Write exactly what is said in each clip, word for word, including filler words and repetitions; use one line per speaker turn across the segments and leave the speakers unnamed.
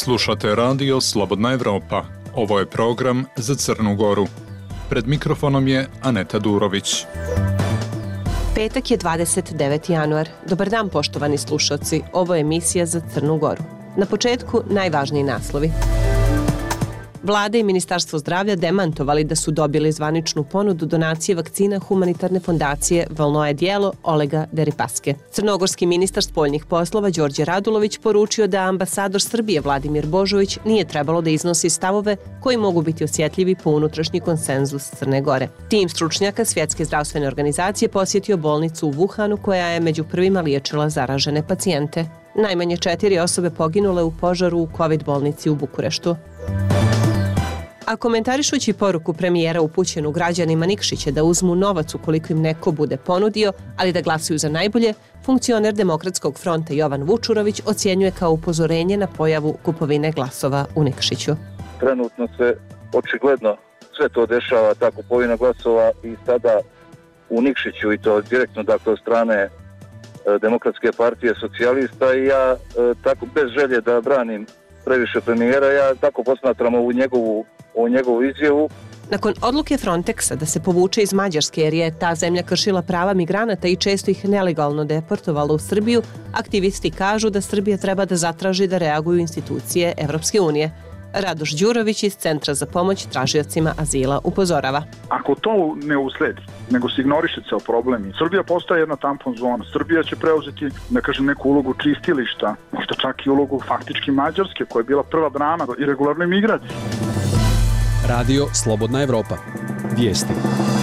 Slušate radio Slobodna Evropa. Ovo je program za Crnu Goru. Pred mikrofonom je Aneta Durović.
Petak je dvadeset deveti januar. Dobar dan, poštovani slušalci. Ovo je emisija za Crnu Goru. Na početku najvažniji naslovi. Vlada i Ministarstvo zdravlja demantovali da su dobili zvaničnu ponudu donacije vakcina humanitarne fondacije Volnoje djelo Olega Deripaske. Crnogorski ministar spoljnih poslova Đorđe Radulović poručio da ambasador Srbije Vladimir Božović nije trebalo da iznosi stavove koji mogu biti osjetljivi po unutrašnji konsenzus Crne Gore. Tim stručnjaka Svjetske zdravstvene organizacije posjetio bolnicu u Wuhanu koja je među prvima liječila zaražene pacijente. Najmanje četiri osobe poginule u požaru u COVID bolnici u Bukureštu. A komentarišući poruku premijera upućenu građanima Nikšića da uzmu novac ukoliko im neko bude ponudio, ali da glasuju za najbolje, funkcioner Demokratskog fronta Jovan Vučurović ocjenjuje kao upozorenje na pojavu kupovine glasova u Nikšiću.
Trenutno se očigledno sve to dešava, ta kupovina glasova i sada u Nikšiću, i to direktno dakle od strane Demokratske partije socijalista, i ja tako bez želje da branim previše premijera, ja tako posmatram ovu njegovu, ovu njegovu izjavu.
Nakon odluke Frontexa da se povuče iz Mađarske jer je ta zemlja kršila prava migranata i često ih nelegalno deportovala u Srbiju, aktivisti kažu da Srbija treba da zatraži da reaguju institucije Evropske unije. Radoš Đurović iz Centra za pomoć tražiocima azila upozorava.
Ako to ne usledi, nego se ignoriše ceo problem i Srbija postaje jedna tampon zona, Srbija će preuzeti, da kažem, neku ulogu čistilišta, možda čak i ulogu faktički Mađarske, koja je bila prva brana irregularnoj migraciji.
Radio Slobodna Evropa. Vijesti.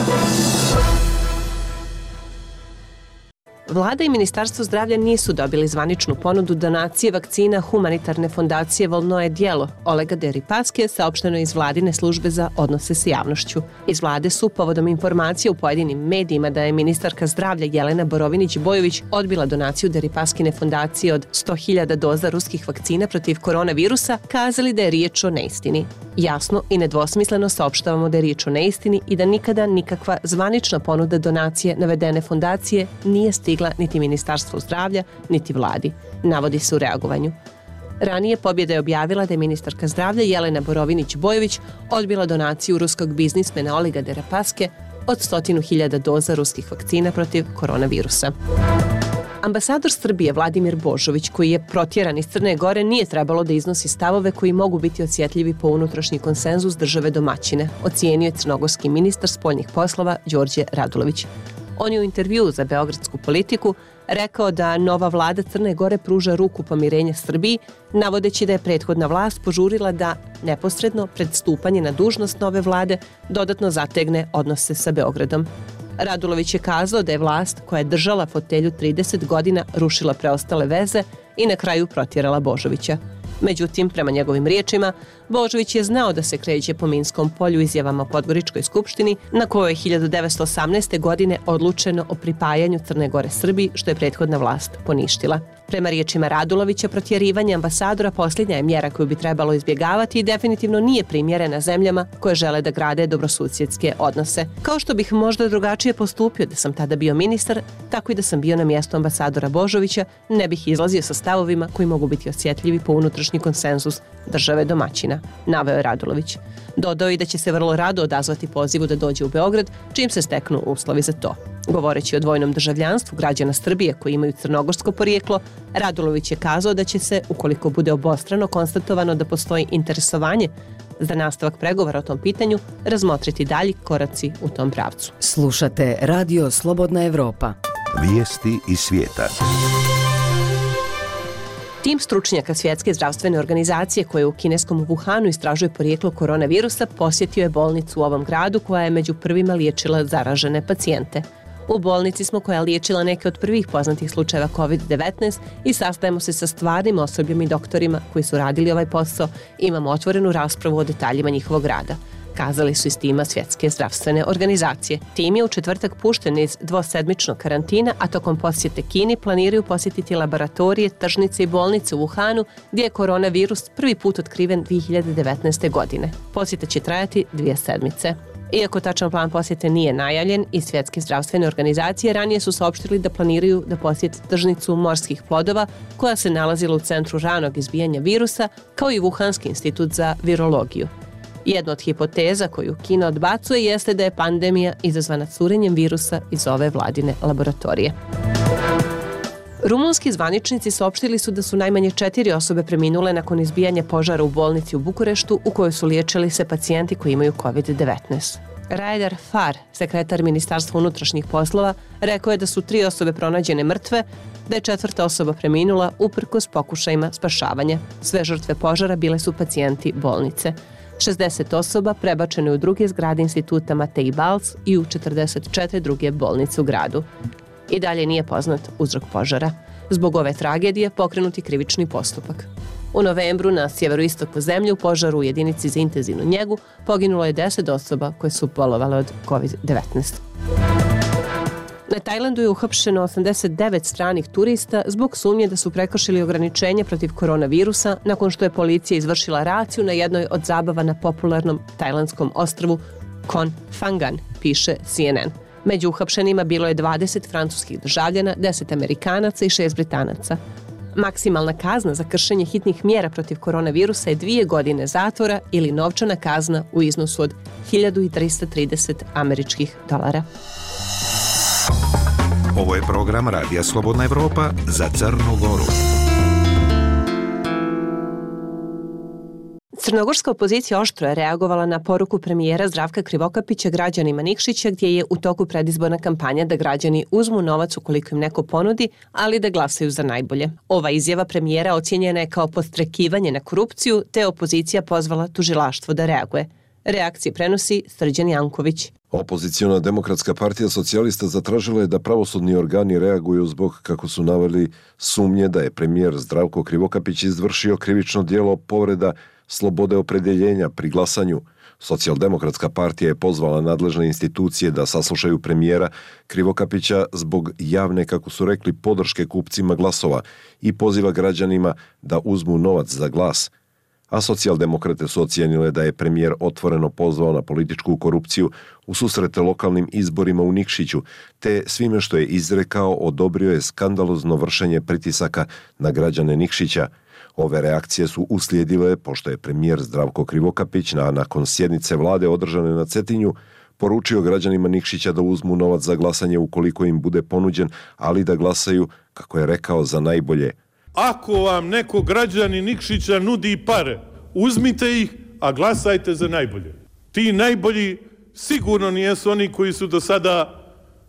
Vlada i Ministarstvo zdravlja nisu dobili zvaničnu ponudu donacije vakcina humanitarne fondacije Volnoje djelo Olega Deripaske, saopšteno iz vladine službe za odnose s javnošću. Iz vlade su, povodom informacije u pojedinim medijima da je ministarka zdravlja Jelena Borovinić-Bojović odbila donaciju Deripaskine fondacije od sto hiljada doza ruskih vakcina protiv koronavirusa, kazali da je riječ o neistini. Jasno i nedvosmisleno saopštavamo da je riječ o neistini i da nikada nikakva zvanična ponuda donacije navedene fondacije nije stigla niti Ministarstvo zdravlja, niti vladi, navodi se u reagovanju. Ranije Pobjeda je objavila da je ministarka zdravlja Jelena Borovinić-Bojović odbila donaciju ruskog biznismena Olega Deripaske od stotinu hiljada doza ruskih vakcina protiv koronavirusa. Ambasador Srbije Vladimir Božović, koji je protjeran iz Crne Gore, nije trebalo da iznosi stavove koji mogu biti osjetljivi po unutrašnji konsenzus države domaćine, ocijenio je crnogorski ministar spoljnih poslova Đorđe Radulović. On je u intervjuu za Beogradsku politiku rekao da nova vlada Crne Gore pruža ruku pomirenja Srbiji, navodeći da je prethodna vlast požurila da neposredno pred stupanje na dužnost nove vlade dodatno zategne odnose sa Beogradom. Radulović je kazao da je vlast koja je držala fotelju trideset godina rušila preostale veze i na kraju protjerala Božovića. Međutim, prema njegovim riječima, Božović je znao da se kreće po Minskom polju izjavama Podgoričkoj skupštini, na kojoj je hiljadu devetsto osamnaeste. godine odlučeno o pripajanju Crne Gore Srbiji, što je prethodna vlast poništila. Prema riječima Radulovića, protjerivanje ambasadora posljednja je mjera koju bi trebalo izbjegavati i definitivno nije primjerena zemljama koje žele da grade dobrosusjedske odnose. Kao što bih možda drugačije postupio da sam tada bio ministar, tako i da sam bio na mjestu ambasadora Božovića, ne bih izlazio sa stavovima koji mogu biti osjetljivi po unutrašnji konsenzus države domaćina, naveo je Radulović. Dodao i da će se vrlo rado odazvati pozivu da dođe u Beograd, čim se steknu uslovi za to. Govoreći o dvojnom državljanstvu građana Srbije koji imaju crnogorsko porijeklo, Radulović je kazao da će se, ukoliko bude obostrano konstatovano da postoji interesovanje za nastavak pregovora o tom pitanju, razmotriti dalji koraci u tom pravcu.
Slušate Radio Slobodna Evropa.
Vijesti iz svijeta.
Tim stručnjaka Svjetske zdravstvene organizacije koje u kineskom Wuhanu istražuje porijeklo koronavirusa posjetio je bolnicu u ovom gradu koja je među prvima liječila zaražene pacijente. U bolnici smo koja je liječila neke od prvih poznatih slučajeva kovid devetnaest i sastajemo se sa stvarnim osobljem i doktorima koji su radili ovaj posao i imamo otvorenu raspravu o detaljima njihovog rada, kazali su iz tima Svjetske zdravstvene organizacije. Tim je u četvrtak pušten iz dvosedmičnog karantina, a tokom posjete Kini planiraju posjetiti laboratorije, tržnice i bolnice u Wuhanu, gdje je koronavirus prvi put otkriven dvije hiljade devetnaeste. godine. Posjeta će trajati dvije sedmice. Iako tačan plan posjete nije najavljen, i Svjetske zdravstvene organizacije ranije su saopštili da planiraju da posjete tržnicu morskih plodova koja se nalazila u centru ranog izbijanja virusa, kao i Wuhanski institut za virologiju. Jedna od hipoteza koju Kina odbacuje jeste da je pandemija izazvana curenjem virusa iz ove vladine laboratorije. Rumunski zvaničnici saopštili su da su najmanje četiri osobe preminule nakon izbijanja požara u bolnici u Bukureštu u kojoj su liječili se pacijenti koji imaju kovid devetnaest. Rajdar Far, sekretar Ministarstva unutrašnjih poslova, rekao je da su tri osobe pronađene mrtve, da je četvrta osoba preminula uprkos pokušajima spašavanja. Sve žrtve požara bile su pacijenti bolnice. šezdeset osoba prebačene u druge zgrade instituta Matej Balc i u četrdeset četiri druge bolnice u gradu. I dalje nije poznat uzrok požara. Zbog ove tragedije pokrenut je krivični postupak. U novembru na sjeveroistoku zemlje u požaru u jedinici za intenzivnu njegu poginulo je deset osoba koje su bolovale od kovid devetnaest. Na Tajlandu je uhapšeno osamdeset devet stranih turista zbog sumnje da su prekršili ograničenja protiv koronavirusa nakon što je policija izvršila raciju na jednoj od zabava na popularnom tajlandskom ostrvu Kon Phangan, piše C N N. Među uhapšenima bilo je dvadeset francuskih državljana, deset Amerikanaca i šest Britanaca. Maksimalna kazna za kršenje hitnih mjera protiv koronavirusa je dvije godine zatvora ili novčana kazna u iznosu od hiljadu trista trideset američkih dolara.
Ovo je program Radija Slobodna Evropa za Crnu Goru.
Crnogorska opozicija oštro je reagovala na poruku premijera Zdravka Krivokapića građanima Nikšića, gdje je u toku predizborna kampanja da građani uzmu novac ukoliko im neko ponudi, ali da glasaju za najbolje. Ova izjava premijera ocijenjena je kao podstrekivanje na korupciju, te opozicija pozvala tužilaštvo da reaguje. Reakcije prenosi Srđan Janković.
Opoziciona demokratska partija socijalista zatražila je da pravosudni organi reaguju zbog, kako su naveli, sumnje da je premijer Zdravko Krivokapić izvršio krivično djelo povreda slobode opredeljenja pri glasanju. Socijaldemokratska partija je pozvala nadležne institucije da saslušaju premijera Krivokapića zbog javne, kako su rekli, podrške kupcima glasova i poziva građanima da uzmu novac za glas. A socijaldemokrate su ocijenile da je premijer otvoreno pozvao na političku korupciju u susrete lokalnim izborima u Nikšiću, te svime što je izrekao odobrio je skandalozno vršenje pritisaka na građane Nikšića. Ove reakcije su uslijedile pošto je premijer Zdravko Krivokapić na nakon sjednice vlade održane na Cetinju poručio građanima Nikšića da uzmu novac za glasanje ukoliko im bude ponuđen, ali da glasaju, kako je rekao, za najbolje.
Ako vam neko građani Nikšića nudi pare, uzmite ih, a glasajte za najbolje. Ti najbolji sigurno nijesu oni koji su do sada,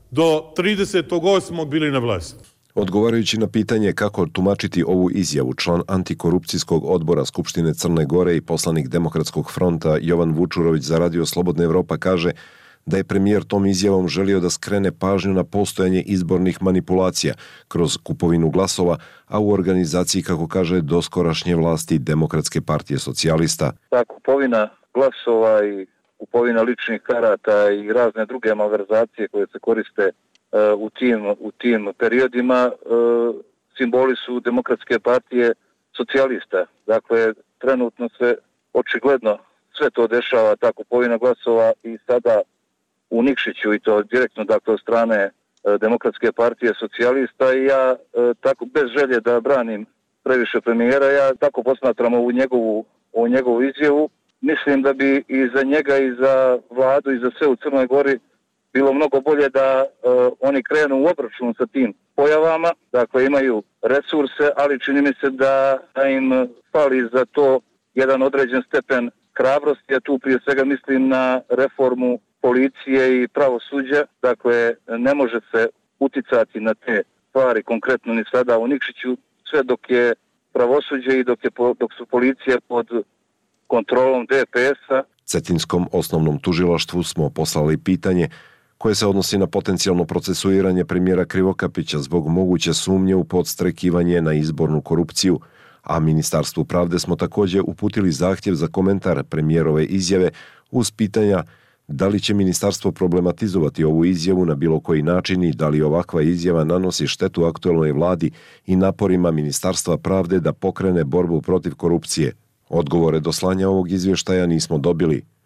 do tridesetog osmog bili na vlasti.
Odgovarajući na pitanje kako tumačiti ovu izjavu, član antikorupcijskog odbora Skupštine Crne Gore i poslanik Demokratskog fronta Jovan Vučurović za Radio Slobodna Evropa kaže da je premijer tom izjavom želio da skrene pažnju na postojanje izbornih manipulacija kroz kupovinu glasova, a u organizaciji, kako kaže, doskorašnje vlasti Demokratske partije socijalista.
Ta kupovina glasova i kupovina ličnih karata i razne druge malverzacije koje se koriste uh, u tim, u tim periodima uh, simboli su Demokratske partije socijalista. Dakle, trenutno se očigledno sve to dešava, ta kupovina glasova i sada u Nikšiću i to direktno, dakle, od strane e, Demokratske partije socijalista i ja e, tako bez želje da branim previše premijera, ja tako posmatram ovu njegovu, ovu njegovu izjavu. Mislim da bi i za njega i za vladu i za sve u Crnoj Gori bilo mnogo bolje da e, oni krenu u obračun sa tim pojavama, dakle imaju resurse, ali čini mi se da, da im fali za to jedan određen stepen hrabrosti, ja tu prije svega mislim na reformu policije i pravosuđa, dakle ne može se uticati na te stvari konkretno ni sada u Nikšiću, sve dok je pravosuđe i dok, je, dok su policije pod kontrolom D P S-a.
Cetinskom osnovnom tužilaštvu smo poslali pitanje koje se odnosi na potencijalno procesuiranje premijera Krivokapića zbog moguće sumnje u podstrekivanje na izbornu korupciju, a Ministarstvu pravde smo također uputili zahtjev za komentar premijerove izjave uz pitanja da li će ministarstvo problematizovati ovu izjavu na bilo koji način i da li ovakva izjava nanosi štetu aktuelnoj vladi i naporima Ministarstva pravde da pokrene borbu protiv korupcije. Odgovore do slanja ovog izvještaja nismo dobili.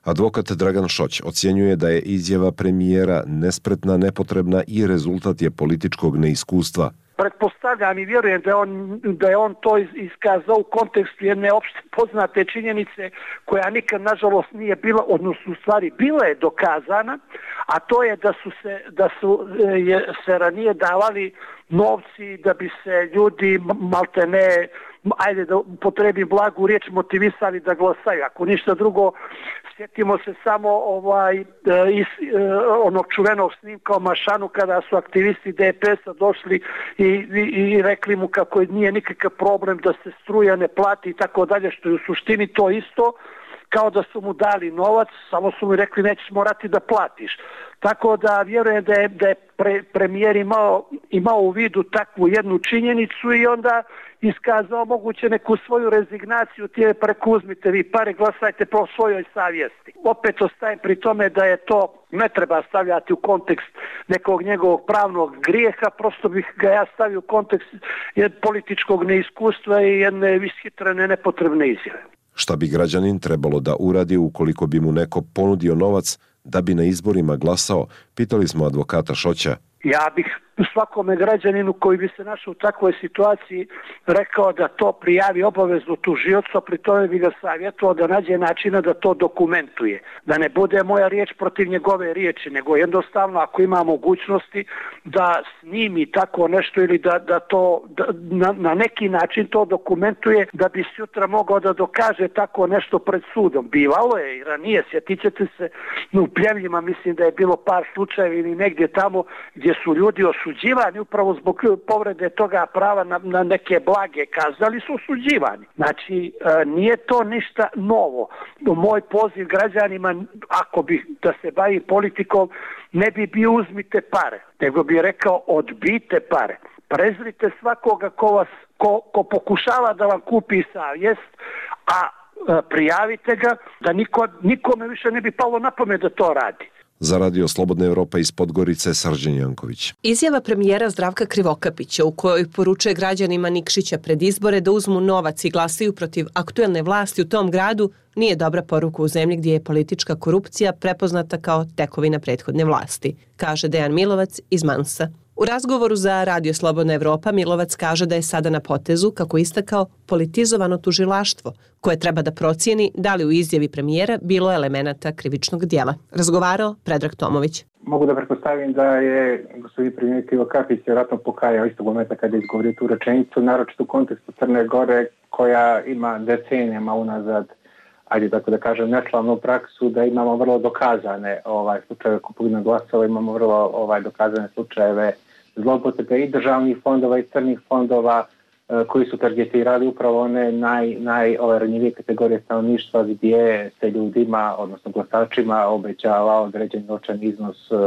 Advokat Dragan Šoć ocjenjuje da je izjava premijera nespretna, nepotrebna i rezultat je političkog neiskustva.
Pretpostavljam i vjerujem da je on, da je on to iskazao u kontekstu jedne opšte poznate činjenice koja nikad nažalost nije bila, odnosno u stvari bila je dokazana, a to je da su se, da su je, se ranije davali novci da bi se ljudi maltene, ajde da upotrebim blagu riječ, motivisali da glasaju. Ako ništa drugo, sjetimo se samo ovaj iz onog čuvenog snimka o Mašanu kada su aktivisti D P S-a došli i, i, i rekli mu kako nije nikakav problem da se struja ne plati i tako dalje, što je u suštini to isto kao da su mu dali novac, samo su mu rekli nećeš morati da platiš. Tako da vjerujem da je, da je pre, premijer imao, imao u vidu takvu jednu činjenicu i onda iskazao moguće neku svoju rezignaciju, tije preko uzmite vi pare, glasajte po svojoj savjesti. Opet ostajem pri tome da je to ne treba stavljati u kontekst nekog njegovog pravnog grijeha, prosto bih ga ja stavio u kontekst političkog neiskustva i jedne ishitrene nepotrebne izjave.
Šta bi građanin trebalo da uradi ukoliko bi mu neko ponudio novac da bi na izborima glasao, pitali smo advokata Šoća.
Ja bih svakome građaninu koji bi se našao u takvoj situaciji rekao da to prijavi obavezno tužiocu, pri tome bi ga savjetovao da nađe načina da to dokumentuje. Da ne bude moja riječ protiv njegove riječi, nego jednostavno ako ima mogućnosti da snimi tako nešto ili da, da to da, na, na neki način to dokumentuje da bi sutra mogao da dokaže tako nešto pred sudom. Bivalo je i ranije, sjetit ćete se u Pljevljima, mislim da je bilo par slučajeva ili negdje tamo gdje su ljudi osuđivani upravo zbog povrede toga prava na, na neke blage kazne, ali su osuđivani. Znači, e, nije to ništa novo. Moj poziv građanima, ako bi da se bavi politikom, ne bi bio uzmite pare, nego bi rekao odbijte pare. Prezrite svakoga ko, vas, ko, ko pokušava da vam kupi savjest, a e, prijavite ga, da niko, nikome više ne bi palo na pamet da to radi.
Za Radio Slobodna Evropa iz Podgorice, Srđan Janković.
Izjava premijera Zdravka Krivokapića u kojoj poručuje građanima Nikšića pred izbore da uzmu novac i glasaju protiv aktuelne vlasti u tom gradu nije dobra poruka u zemlji gdje je politička korupcija prepoznata kao tekovina prethodne vlasti, kaže Dejan Milovac iz Mansa. U razgovoru za Radio Slobodna Evropa Milovac kaže da je sada na potezu, kako istakao, politizovano tužilaštvo, koje treba da procijeni da li u izjavi premijera bilo elemenata krivičnog dijela. Razgovarao Predrag Tomović.
Mogu da pretpostavim da je gospodin premijer Krivokapić vjerojatno pokajao istog momenta kada je izgovorio tu rečenicu, naročito u kontekstu Crne Gore koja ima decenijama unazad, ajde tako da kažem, neslavnu praksu, da imamo vrlo dokazane ovaj slučajeve kupovine glasova, imamo vrlo ovaj dokazane slučajeve zloupotrebe i državnih fondova i crnih fondova e, koji su targetirali upravo one naj, naj ove ranjivije kategorije stanovništva gdje se ljudima, odnosno glasačima, obećava određen novčani iznos e,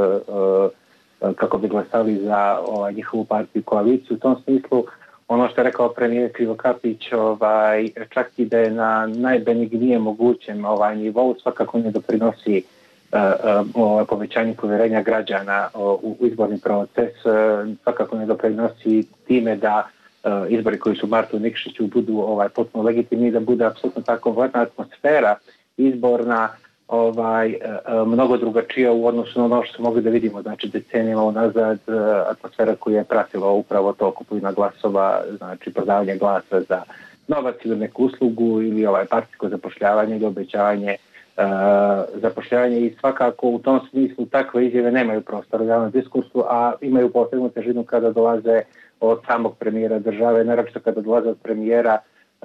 e, kako bi glasali za ovaj, njihovu partiju i koaliciju. U tom smislu ono što je rekao premijer Krivokapić, ovaj, čak i da je na najbenignijem mogućem ovaj, nivou, svakako ne doprinosi uh, uh, povećanju povjerenja građana uh, u izborni proces, uh, svakako ne doprinosi time da uh, izbori koji su u martu u Nikšiću budu ovaj, potpuno legitimni, da bude apsolutno tako vladna atmosfera izborna, ovaj mnogo drugačija u odnosu na ono što smo mogli da vidimo, znači decenijama unazad, atmosfera koja je pratila upravo to kupovina glasova, znači prodavanje glasa za novac ili neku uslugu ili ovaj partijsko zapošljavanje ili obećavanje uh, zapošljavanje i svakako u tom smislu takve izjave nemaju prostora u javnom diskursu, a imaju posebnu težinu kada dolaze od samog premijera države, naročito kada dolaze od premijera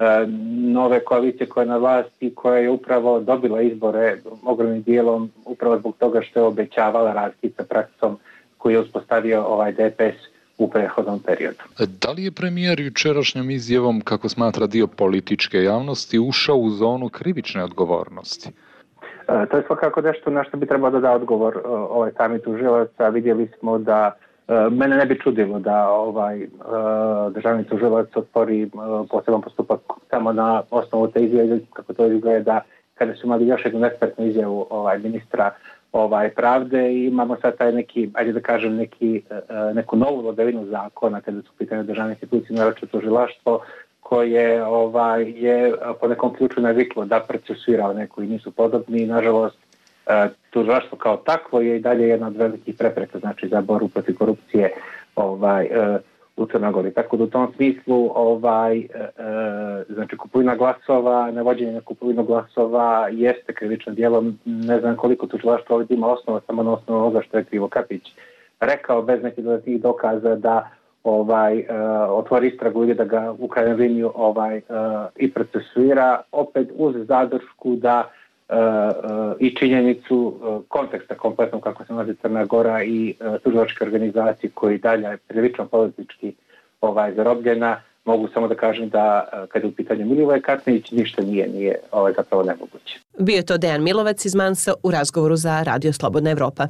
nove koalicije koja je na vlasti, koja je upravo dobila izbore ogromnim dijelom upravo zbog toga što je obećavala različit sa praksom koju je uspostavio ovaj D P S u prethodnom periodu.
Da li je premijer jučerašnjom izjavom, kako smatra dio političke javnosti, ušao u zonu krivične odgovornosti?
E, to je svakako nešto na što bi trebalo da da odgovor ovaj sami tužilac, a vidjeli smo da mene ne bi čudilo da ovaj državni tužilac otvori poseban postupak samo na osnovu te izjave, kako to izgleda kada su imali još jednu ekspertnu izjavu ovaj ministra ovaj pravde i imamo sad taj neki, ajde da kažem, neki, neku novu vladavinu zakona kada su pitanje državne institucije, naročito tužilaštvo, koje ovaj je po nekom ključu naviklo da procesuira one koji nisu podobni i nažalost tužilaštvo kao takvo je i dalje jedna od velikih prepreka, znači za borbu protiv korupcije ovaj, u Crnoj Gori. Tako da u tom smislu ovaj, znači kupovina glasova, navođenje na kupovinu glasova jeste krivično djelo. Ne znam koliko tužilaštvo ovdje ima osnova, samo na osnovu ovoga što je Krivokapić rekao, bez nekih dodatnih dokaza da ovaj, uh, otvori istragu ili da ga u krajnjoj liniji ovaj, uh, i procesuira, opet uz zadršku da uh, uh, i činjenicu uh, konteksta kompletno kako se nalazi Crna Gora i uh, tužilačke organizacije koji dalje je prilično politički ovaj, zarobljena. Mogu samo da kažem da uh, kada je u pitanju Milivoje Katnić ništa nije, nije ovaj, zapravo nemoguće.
Bio je to Dejan Milovac iz Mansa u razgovoru za Radio Slobodna Evropa.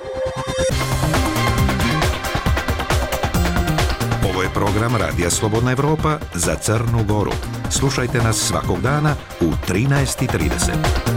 Ovo je program Radija Slobodna Evropa za Crnu Goru. Slušajte nas svakog dana u trinaest i trideset.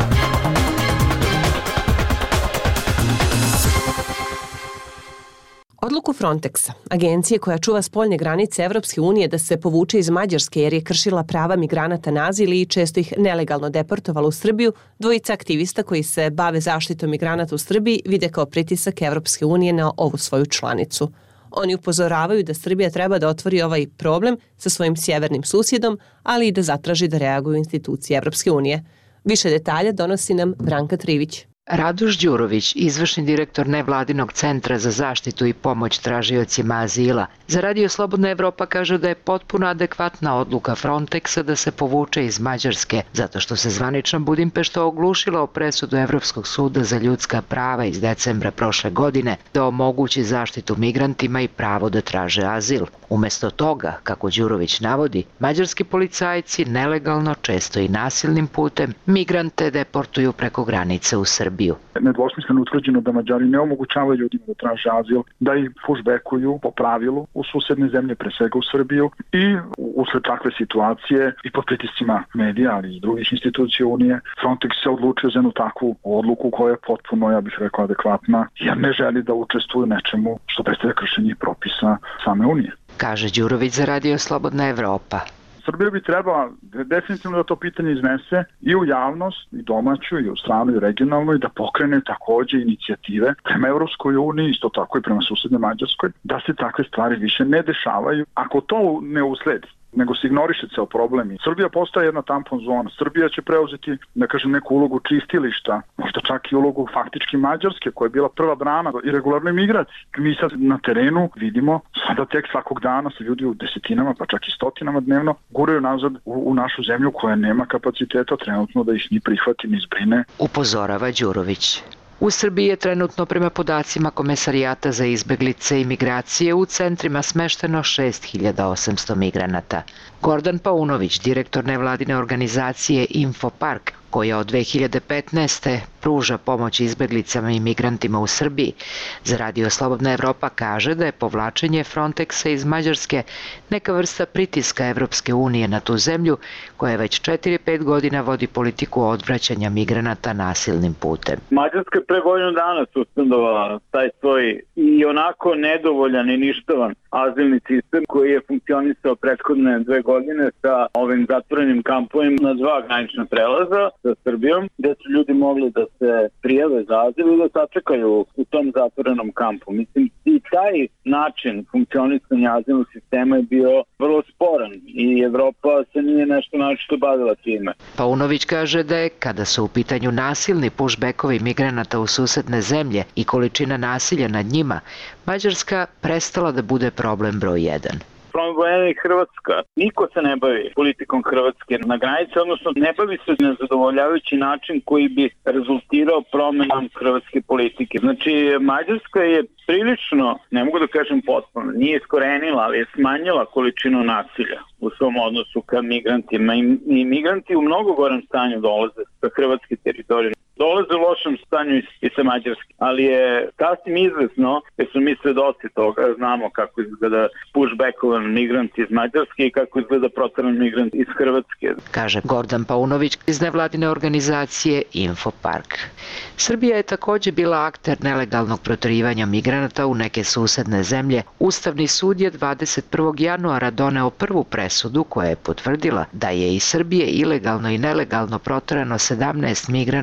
Odluku Frontexa, agencije koja čuva spoljne granice Evropske unije, da se povuče iz Mađarske jer je kršila prava migranata na azil i često ih nelegalno deportovala u Srbiju, dvojica aktivista koji se bave zaštitom migranata u Srbiji vide kao pritisak Evropske unije na ovu svoju članicu. Oni upozoravaju da Srbija treba da otvori ovaj problem sa svojim sjevernim susjedom, ali i da zatraži da reaguju institucije Evropske unije. Više detalja donosi nam Branka Trivić.
Radoš Đurović, izvršni direktor nevladinog centra za zaštitu i pomoć tražiocima azila, za Radio Slobodna Evropa kaže da je potpuno adekvatna odluka Frontexa da se povuče iz Mađarske, zato što se zvanična Budimpešta oglušila o presudu Evropskog suda za ljudska prava iz decembra prošle godine da omogući zaštitu migrantima i pravo da traže azil. Umesto toga, kako Đurović navodi, mađarski policajci nelegalno, često i nasilnim putem, migrante deportuju preko granice u Srbiju.
Nedvosmisleno utvrđeno da Mađari ne omogućavaju ljudima da traže azil, da ih pushbackuju po pravilu u susedne zemlje, pre svega u Srbiju, i usled takve situacije i pod pritiscima medija, ali i drugih institucija Unije, Frontex se odlučio za jednu takvu odluku koja je potpuno, ja bih rekao, adekvatna, jer ne želi da učestvuje u nečemu što predstavlja kršenje propisa same Unije.
Kaže Đurović za Radio Slobodna Evropa.
Srbija bi trebala definitivno da to pitanje iznese i u javnost, i domaću, i u stranu, i regionalnu, i da pokrene takođe inicijative prema Evropskoj uniji, isto tako i prema susednoj Mađarskoj, da se takve stvari više ne dešavaju. Ako to ne usledi, nego se ignoriše ceo problem. Srbija postaje jedna tampon zona. Srbija će preuzeti, da kažem, neku ulogu čistilišta, možda čak i ulogu faktički Mađarske, koja je bila prva brana i regularnoj migraciji. Mi sad na terenu vidimo, sada tek svakog dana se ljudi u desetinama, pa čak i stotinama dnevno guraju nazad u, u našu zemlju koja nema kapaciteta trenutno da ih ni prihvati, ni zbrine.
Upozorava Đurović. U Srbiji je trenutno prema podacima Komesarijata za izbeglice i migracije u centrima smešteno šest hiljada osamsto migranata. Gordan Paunović, direktor nevladine organizacije Infopark, koja od dve hiljade petnaeste. pruža pomoć izbeglicama i migrantima u Srbiji, za Radio Slobodna Evropa kaže da je povlačenje Frontexa iz Mađarske neka vrsta pritiska Evropske unije na tu zemlju koja je već četiri pet godina vodi politiku odvraćanja migranata nasilnim putem.
Mađarska je pre godinu dana suspendovala taj svoj i onako nedovoljan i ništavan azilni sistem koji je funkcionisao prethodne dve godine sa ovim zatvorenim kampovima na dva granična prelaza sa Srbijom, gde su ljudi mogli da se prijave za azil i da sačekaju u tom zatvorenom kampu. Mislim, i taj način funkcionisanja azilnog sistema je bio vrlo sporan i Evropa se nije nešto naročito bavila time.
Paunović kaže da je, kada su u pitanju nasilni pushbackovi migranata u susedne zemlje i količina nasilja nad njima, Mađarska prestala da bude problem broj jedan.
Problem je Hrvatska. Niko se ne bavi politikom Hrvatske na granici, odnosno ne bavi se na zadovoljavajući način koji bi rezultirao promenom hrvatske politike. Znači, Mađarska je prilično, ne mogu da kažem potpuno, nije iskorenila, ali je smanjila količinu nasilja u svom odnosu ka migrantima. I migranti u mnogo gorem stanju dolaze sa hrvatske teritorije. Dolaze u lošem stanju i sa Mađarske, ali je sasvim izvesno, jer su mi svedoci toga, znamo kako izgleda pushbackovan migrant iz Mađarske i kako izgleda proteran migrant iz Hrvatske.
Kaže Gordan Paunović iz nevladine organizacije Infopark. Srbija je takođe bila akter nelegalnog proterivanja migranata u neke susedne zemlje. Ustavni sud je dvadeset prvog januara doneo prvu presudu koja je potvrdila da je iz Srbije ilegalno i nelegalno proterano sedamnaest migranata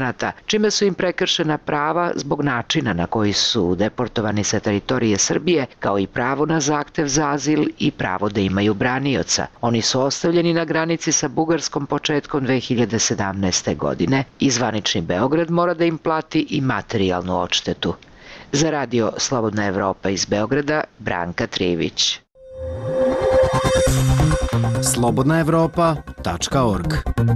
čime su im prekršena prava zbog načina na koji su deportovani sa teritorije Srbije, kao i pravo na zahtev za azil i pravo da imaju branioca. Oni su ostavljeni na granici sa Bugarskom početkom dve hiljade sedamnaeste. godine i zvanični Beograd mora da im plati i materijalnu odštetu. Za radio Slobodna Evropa iz Beograda, Branka Trivić.
slobodna evropa tačka org.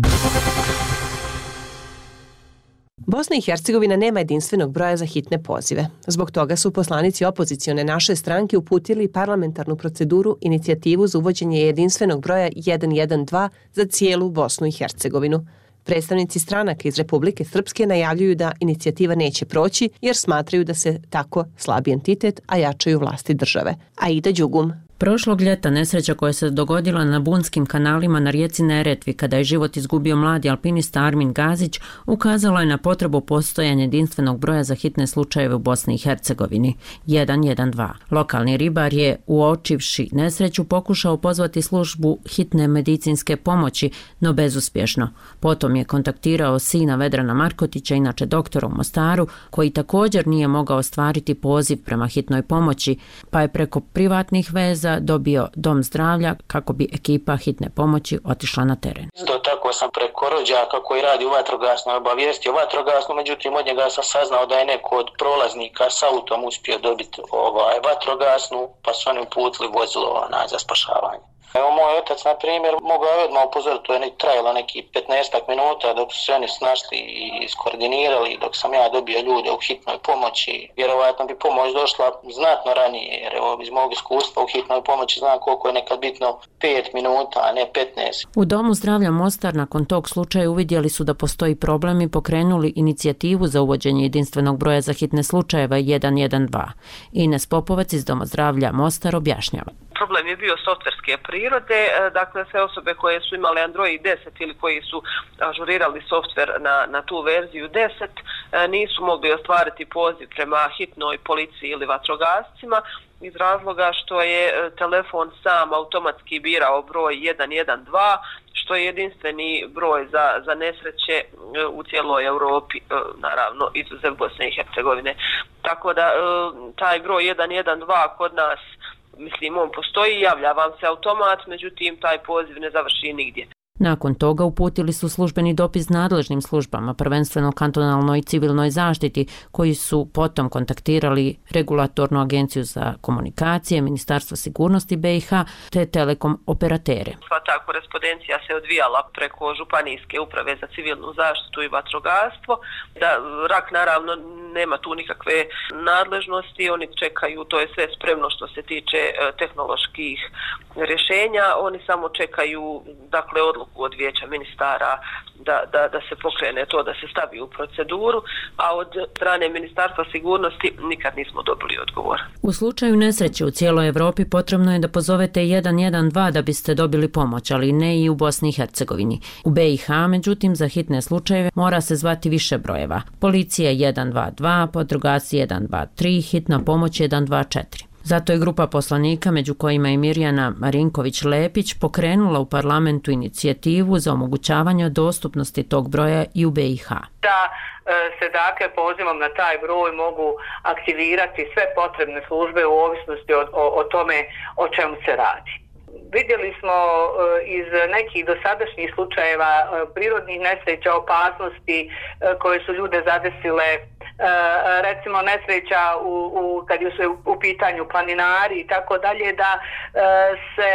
Bosna i Hercegovina nema jedinstvenog broja za hitne pozive. Zbog toga su poslanici opozicione naše stranke uputili parlamentarnu proceduru inicijativu za uvođenje jedinstvenog broja jedan jedan dva za cijelu Bosnu i Hercegovinu. Predstavnici stranaka iz Republike Srpske najavljuju da inicijativa neće proći jer smatraju da se tako slabi entitet, a jačaju vlasti države. Aida Đugum.
Prošlog ljeta nesreća koja se dogodila na bunskim kanalima na rijeci Neretvi kada je život izgubio mladi alpinista Armin Gazić ukazala je na potrebu postojanja jedinstvenog broja za hitne slučajeve u Bosni i Hercegovini jedan jedan dva. Lokalni ribar je, uočivši nesreću, pokušao pozvati službu hitne medicinske pomoći, no bezuspješno. Potom je kontaktirao sina Vedrana Markotića, inače doktora u Mostaru, koji također nije mogao ostvariti poziv prema hitnoj pomoći, pa je preko privatnih veza dobio dom zdravlja kako bi ekipa hitne pomoći otišla na teren.
Isto tako sam preko rođaka koji radi u vatrogasnoj obavijestio vatrogasnu, međutim od njega sam saznao da je neko od prolaznika s autom uspio dobiti ovaj vatrogasnu, pa su oni uputili vozilo onaj za spašavanje. Evo moj otac, na primjer, mogao je odmah upozoriti, to je trajalo neki petnaestak minuta dok su se oni snašli i iskoordinirali, dok sam ja dobio ljude u hitnoj pomoći. Vjerovatno bi pomoć došla znatno ranije, jer evo iz mog iskustva u hitnoj pomoći znam koliko je nekad bitno pet minuta, a ne petnaest.
U Domu zdravlja Mostar nakon tog slučaja uvidjeli su da postoji problem i pokrenuli inicijativu za uvođenje jedinstvenog broja za hitne slučajeva jedan jedan dva. Ines Popovac iz Doma zdravlja Mostar objašnjava.
Problem je bio softverske prirode, dakle sve osobe koje su imale Android deset ili koji su ažurirali softver na, na tu verziju deset nisu mogli ostvariti poziv prema hitnoj policiji ili vatrogascima iz razloga što je telefon sam automatski birao broj jedan jedan dva, što je jedinstveni broj za, za nesreće u cijeloj Europi, naravno izuzev Bosne i Hercegovine. Tako da taj broj jedan jedan dva kod nas, mislim, on postoji, javlja vam se automat, međutim, taj poziv ne završi nigdje.
Nakon toga uputili su službeni dopis nadležnim službama, prvenstveno kantonalnoj i civilnoj zaštiti, koji su potom kontaktirali Regulatornu agenciju za komunikacije, Ministarstvo sigurnosti B i H te telekom operatere.
Sva ta korespondencija se odvijala preko Županijske uprave za civilnu zaštitu i vatrogastvo. Da rak naravno nema tu nikakve nadležnosti, oni čekaju, to je sve spremno što se tiče tehnoloških rješenja, oni samo čekaju, dakle, odluku od vijeća ministara da, da, da se pokrene to, da se stavi u proceduru, a od strane Ministarstva sigurnosti nikad nismo dobili odgovor.
U slučaju nesreće u cijeloj Evropi potrebno je da pozovete jedan jedan dva da biste dobili pomoć, ali ne i u Bosni i Hercegovini. U B i H, međutim, za hitne slučajeve mora se zvati više brojeva. Policija jedan dva dva, vatrogasci jedan dva tri, hitna pomoć jedan dva četiri. Zato je grupa poslanika, među kojima je Mirjana Marinković-Lepić, pokrenula u parlamentu inicijativu za omogućavanje dostupnosti tog broja i u B i H.
Da se dakle pozivom na taj broj mogu aktivirati sve potrebne službe u ovisnosti o, o, o tome o čemu se radi. Vidjeli smo iz nekih dosadašnjih slučajeva prirodnih nesreća, opasnosti koje su ljude zadesile, recimo nesreća u, u, kad su u pitanju planinari i tako dalje, da se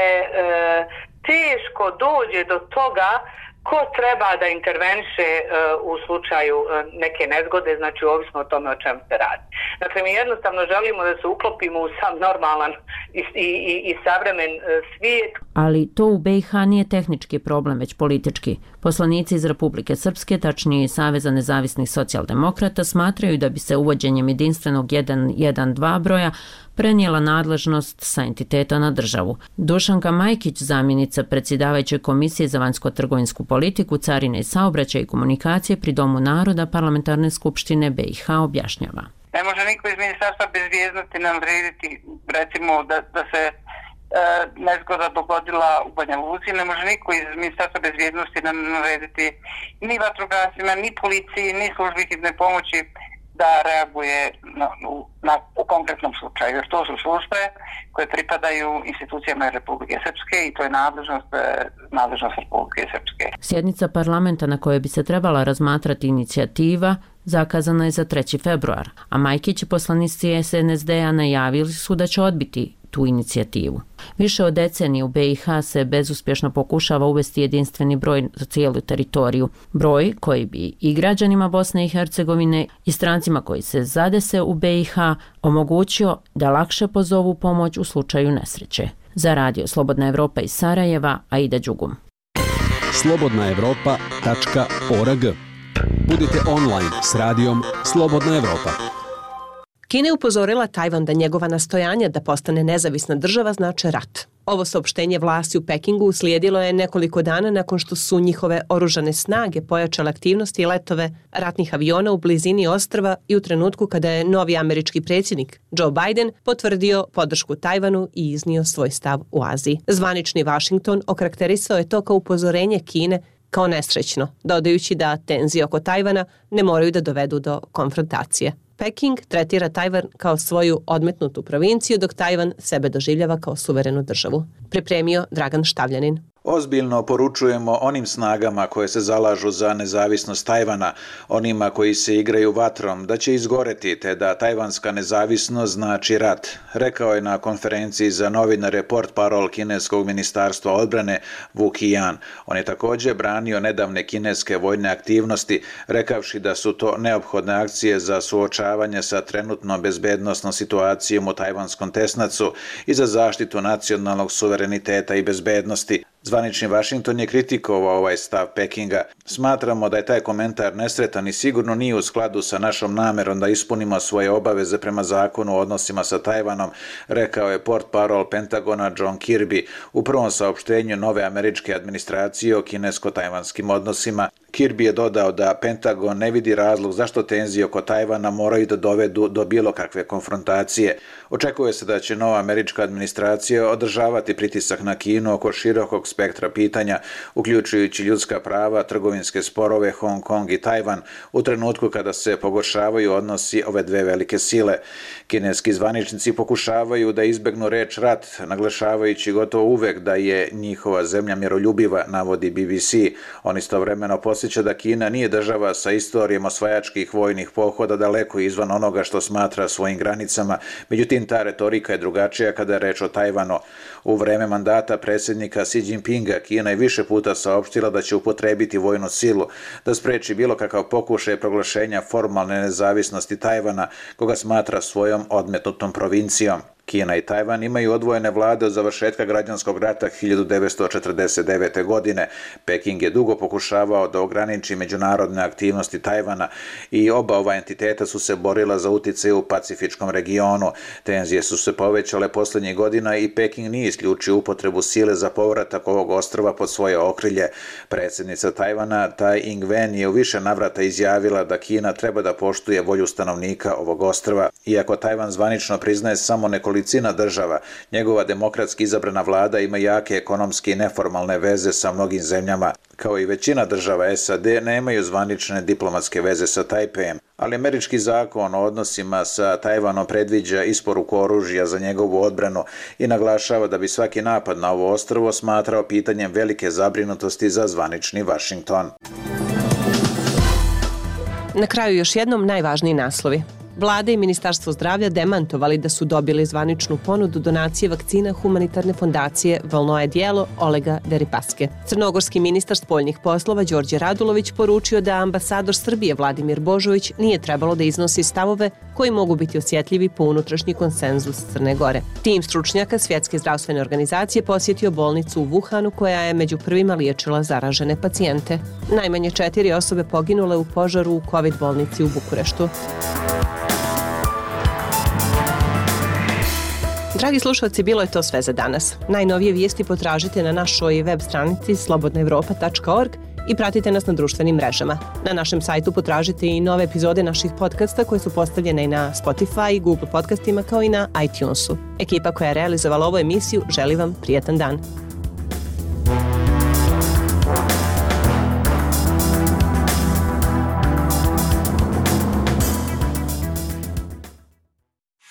teško dođe do toga ko treba da interveniše uh, u slučaju uh, neke nezgode, znači ovisno o tome o čemu se radi. Dakle, mi jednostavno želimo da se uklopimo u sam normalan i, i, i savremen uh, svijet.
Ali to u B i H nije tehnički problem, već politički. Poslanici iz Republike Srpske, tačnije Saveza nezavisnih socijaldemokrata, smatraju da bi se uvođenjem jedinstvenog jedan jedan dva broja prenijela nadležnost sa entiteta na državu. Dušanka Majkić, zamjenica predsjedavajuće komisije za vanjsko-trgovinsku politiku, carine i saobraćaj i komunikacije pri Domu naroda Parlamentarne skupštine B i H objašnjava.
Ne može niko iz Ministarstva bezvijezdnosti nam odrediti, recimo, da, da se
nezgoda dogodila u Banja Luci. Ne može niko iz Ministarstva bezbjednosti narediti ni vatrogascima, ni policiji, ni službi hitne pomoći da reaguje na, na, u konkretnom slučaju. Jer to su službe koje pripadaju institucijama Republike Srpske i to je nadležnost, nadležnost Republike Srpske.
Sjednica parlamenta na kojoj bi se trebala razmatrati inicijativa zakazana je za treći februar, a Majkić i poslanici es en es de a najavili su da će odbiti tu inicijativu. Više od decenije u be i ha se bezuspješno pokušava uvesti jedinstveni broj za cijelu teritoriju. Broj koji bi i građanima Bosne i Hercegovine i strancima koji se zadese u be i ha omogućio da lakše pozovu pomoć u slučaju nesreće. Za radio Slobodna Evropa iz Sarajeva, Aida Đugum.
slobodna evropa tačka org. Budite online s radijom Slobodna Evropa.
Kina je upozorila Tajvan da njegova nastojanja da postane nezavisna država znače rat. Ovo saopštenje vlasti u Pekingu uslijedilo je nekoliko dana nakon što su njihove oružane snage pojačale aktivnosti i letove ratnih aviona u blizini ostrva i u trenutku kada je novi američki predsjednik Joe Biden potvrdio podršku Tajvanu i iznio svoj stav u Aziji. Zvanični Washington okarakterisao je to kao upozorenje Kine kao nesrećno, dodajući da tenzije oko Tajvana ne moraju da dovedu do konfrontacije. Peking tretira Tajvan kao svoju odmetnutu provinciju, dok Tajvan sebe doživljava kao suverenu državu. Pripremio Dragan Štavljanin.
Ozbiljno poručujemo onim snagama koje se zalažu za nezavisnost Tajvana, onima koji se igraju vatrom, da će izgoreti te da tajvanska nezavisnost znači rat, rekao je na konferenciji za novinare portparol kineskog ministarstva odbrane Wu Qian. On je također branio nedavne kineske vojne aktivnosti, rekavši da su to neophodne akcije za suočavanje sa trenutno bezbednosnom situacijom u tajvanskom tesnacu i za zaštitu nacionalnog suvereniteta i bezbednosti. Zvanični Washington je kritikovao ovaj stav Pekinga. Smatramo da je taj komentar nesretan i sigurno nije u skladu sa našom namerom da ispunimo svoje obaveze prema zakonu o odnosima sa Tajvanom, rekao je portparol Pentagona John Kirby u prvom saopštenju nove američke administracije o kinesko-tajvanskim odnosima. Kirby je dodao da Pentagon ne vidi razlog zašto tenzije oko Tajvana moraju da dovedu do bilo kakve konfrontacije. Očekuje se da će nova američka administracija održavati pritisak na Kinu oko širokog spektra pitanja, uključujući ljudska prava, trgovinske sporove, Hong Kong i Tajvan, u trenutku kada se pogoršavaju odnosi ove dve velike sile. Kineski zvaničnici pokušavaju da izbegnu reč rat, naglašavajući gotovo uvek da je njihova zemlja miroljubiva, navodi be be ce. On istovremeno posjeća da Kina nije država sa istorijom osvajačkih vojnih pohoda daleko izvan onoga što smatra svojim granicama, međutim ta retorika je drugačija kada je reč o Tajvanu. U vreme mandata predsjednika Xi Jinpinga Kina je više puta saopštila da će upotrebiti vojnu silu, da spreči bilo kakav pokušaj proglašenja formalne nezavisnosti Tajvana, koga smatra svojom odmetnutom provincijom. Kina i Tajvan imaju odvojene vlade od završetka građanskog rata hiljadu devetsto četrdeset devete. godine. Peking je dugo pokušavao da ograniči međunarodne aktivnosti Tajvana i oba ova entiteta su se borila za uticaj u pacifičkom regionu. Tenzije su se povećale posljednjih godina i Peking nije isključio upotrebu sile za povratak ovog ostrva pod svoje okrilje. Predsjednica Tajvana Tai Ing-wen je u više navrata izjavila da Kina treba da poštuje volju stanovnika ovog ostrva. Iako Tajvan zvanično priznaje samo nekolicina država, njegova demokratski izabrana vlada ima jake ekonomske i neformalne veze sa mnogim zemljama. Kao i većina država es a de nemaju zvanične diplomatske veze sa Tajpejem, ali američki zakon o odnosima sa Tajvanom predviđa isporuku oružja za njegovu odbranu i naglašava da bi svaki napad na ovo ostrvo smatrao pitanjem velike zabrinutosti za zvanični Washington.
Na kraju još jednom najvažniji naslovi. Vlada i Ministarstvo zdravlja demantovali da su dobili zvaničnu ponudu donacije vakcina humanitarne fondacije Volnoje djelo Olega Deripaske. Crnogorski ministar spoljnih poslova Đorđe Radulović poručio da ambasador Srbije Vladimir Božović nije trebalo da iznosi stavove koji mogu biti osjetljivi po unutrašnji konsenzus Crne Gore. Tim stručnjaka Svjetske zdravstvene organizacije posjetio bolnicu u Wuhanu koja je među prvima liječila zaražene pacijente. Najmanje četiri osobe poginule u požaru u COVID bolnici u Bukureštu. Dragi slušalci, bilo je to sve za danas. Najnovije vijesti potražite na našoj web stranici slobodna evropa tačka org i pratite nas na društvenim mrežama. Na našem sajtu potražite i nove epizode naših podcasta koje su postavljene i na Spotify i Google podcastima kao i na iTunesu. Ekipa koja je realizovala ovu emisiju želi vam prijetan dan.